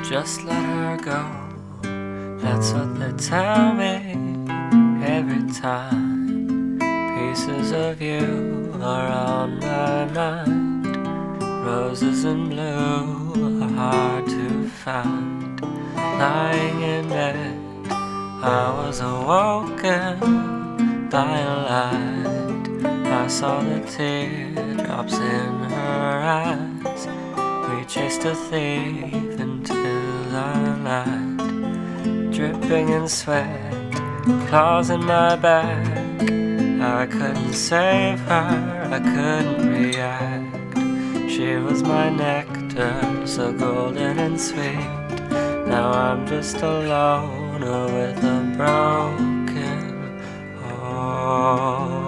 Just let her go, that's what they tell me every time. Pieces of you are on my mind. Roses in blue are hard to find. Lying in bed, I was awoken by a light. I saw the teardrops in her eyes. We chased a thief into the night, dripping in sweat, claws in my back. I couldn't save her, I couldn't react. She was my nectar, so golden and sweet. Now I'm just alone with a broken heart.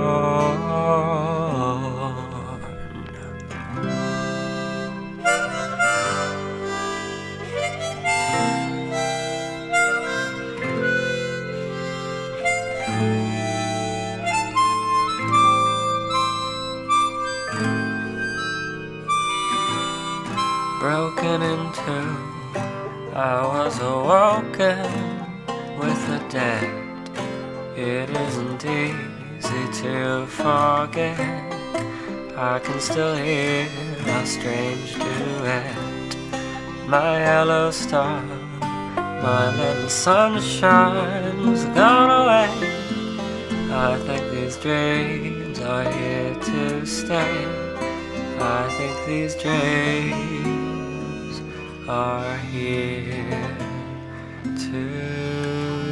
Broken in two, I was awoken with the dead. It isn't easy to forget. I can still hear our strange duet. My yellow star, my little sunshine's gone away. I think these dreams are here to stay. I think these dreams are here to